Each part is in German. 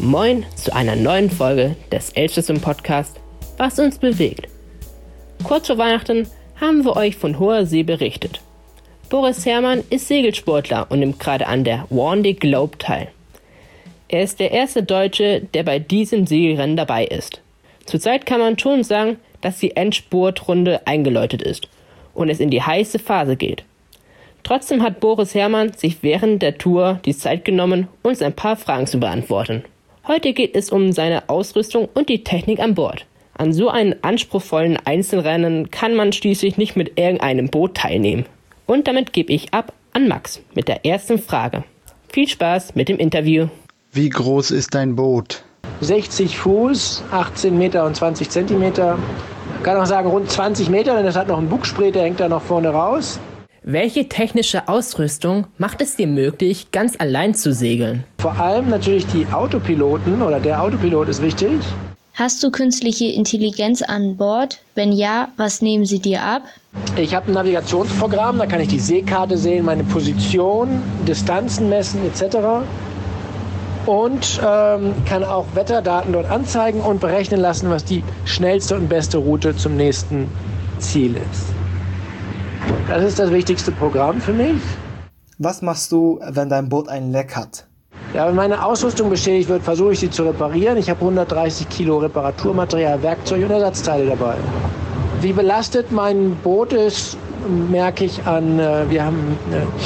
Moin zu einer neuen Folge des Elstersun Podcast, was uns bewegt. Kurz vor Weihnachten haben wir euch von hoher See berichtet. Boris Herrmann ist Segelsportler und nimmt gerade an der Vendée Globe teil. Er ist der erste Deutsche, der bei diesem Segelrennen dabei ist. Zurzeit kann man schon sagen, dass die Endspurtrunde eingeläutet ist und es in die heiße Phase geht. Trotzdem hat Boris Herrmann sich während der Tour die Zeit genommen, uns ein paar Fragen zu beantworten. Heute geht es um seine Ausrüstung und die Technik an Bord. An so einem anspruchsvollen Einzelrennen kann man schließlich nicht mit irgendeinem Boot teilnehmen. Und damit gebe ich ab an Max mit der ersten Frage. Viel Spaß mit dem Interview. Wie groß ist dein Boot? 60 Fuß, 18 Meter und 20 Zentimeter. Ich kann auch sagen rund 20 Meter, denn es hat noch einen Bugsprit, der hängt da noch vorne raus. Welche technische Ausrüstung macht es dir möglich, ganz allein zu segeln? Vor allem natürlich die Autopiloten oder der Autopilot ist wichtig. Hast du künstliche Intelligenz an Bord? Wenn ja, was nehmen sie dir ab? Ich habe ein Navigationsprogramm, da kann ich die Seekarte sehen, meine Position, Distanzen messen etc. Und kann auch Wetterdaten dort anzeigen und berechnen lassen, was die schnellste und beste Route zum nächsten Ziel ist. Das ist das wichtigste Programm für mich. Was machst du, wenn dein Boot ein Leck hat? Ja, wenn meine Ausrüstung beschädigt wird, versuche ich sie zu reparieren. Ich habe 130 Kilo Reparaturmaterial, Werkzeug und Ersatzteile dabei. Wie belastet mein Boot ist, merke ich an, wir haben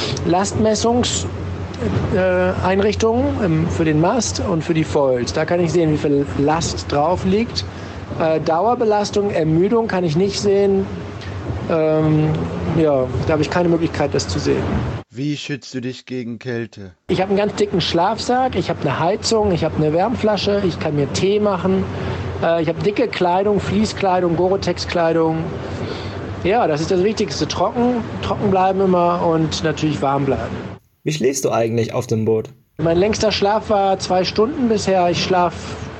Lastmessungseinrichtungen für den Mast und für die Foils. Da kann ich sehen, wie viel Last drauf liegt. Dauerbelastung, Ermüdung kann ich nicht sehen. Da habe ich keine Möglichkeit, das zu sehen. Wie schützt du dich gegen Kälte? Ich habe einen ganz dicken Schlafsack, ich habe eine Heizung, ich habe eine Wärmflasche, ich kann mir Tee machen. Ich habe dicke Kleidung, Fließkleidung, Gore-Tex-Kleidung. Ja, das ist das Wichtigste. Trocken bleiben immer und natürlich warm bleiben. Wie schläfst du eigentlich auf dem Boot? Mein längster Schlaf war 2 Stunden bisher. Ich schlafe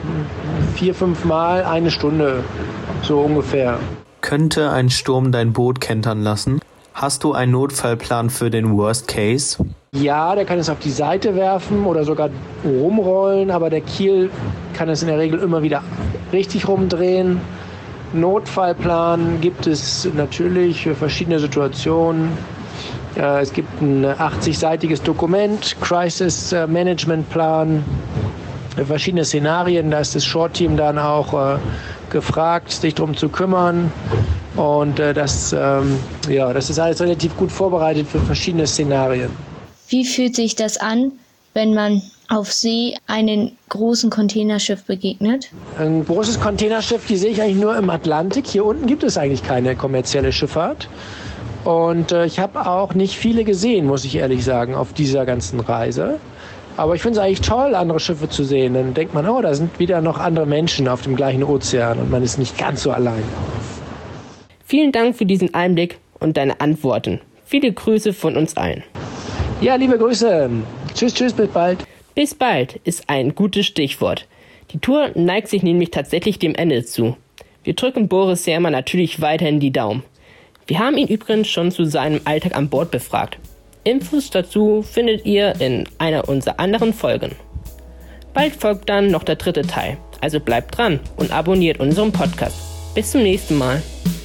4-5 Mal 1 Stunde, so ungefähr. Könnte ein Sturm dein Boot kentern lassen? Hast du einen Notfallplan für den Worst Case? Ja, der kann es auf die Seite werfen oder sogar rumrollen, aber der Kiel kann es in der Regel immer wieder richtig rumdrehen. Notfallplan gibt es natürlich für verschiedene Situationen. Es gibt ein 80-seitiges Dokument, Crisis Management Plan, verschiedene Szenarien. Da ist das Short-Team dann auch gefragt, sich darum zu kümmern. Und das ist alles relativ gut vorbereitet für verschiedene Szenarien. Wie fühlt sich das an, wenn man auf See einem großen Containerschiff begegnet? Ein großes Containerschiff, die sehe ich eigentlich nur im Atlantik. Hier unten gibt es eigentlich keine kommerzielle Schifffahrt. Und ich habe auch nicht viele gesehen, muss ich ehrlich sagen, auf dieser ganzen Reise. Aber ich finde es eigentlich toll, andere Schiffe zu sehen. Dann denkt man, da sind wieder noch andere Menschen auf dem gleichen Ozean und man ist nicht ganz so allein. Vielen Dank für diesen Einblick und deine Antworten. Viele Grüße von uns allen. Ja, liebe Grüße. Tschüss, bis bald. Bis bald ist ein gutes Stichwort. Die Tour neigt sich nämlich tatsächlich dem Ende zu. Wir drücken Boris Herrmann natürlich weiterhin die Daumen. Wir haben ihn übrigens schon zu seinem Alltag an Bord befragt. Infos dazu findet ihr in einer unserer anderen Folgen. Bald folgt dann noch der 3. Teil, also bleibt dran und abonniert unseren Podcast. Bis zum nächsten Mal.